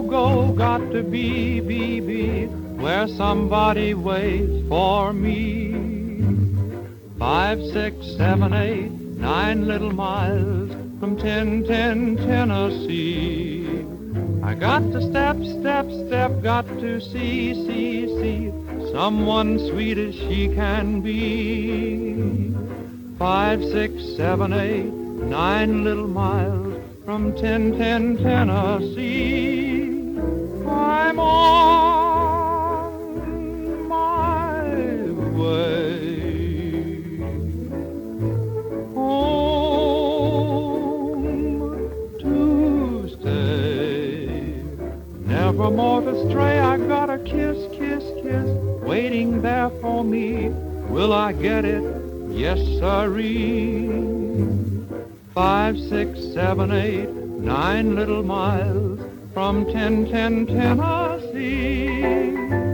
go, got to be where somebody waits for me. 5, 6, 7, 8, 9 little miles from 1010 Tennessee. I got to step, got to see someone sweet as she can be. 5, 6, 7, 8, 9 little miles from 1010 Tennessee. I'm on my way home to stay, never more to stray. I got a kiss waiting there for me. Will I get it? Yes, sirree. 5, 6, 7, 8, 9 little miles from 1010 Tennessee.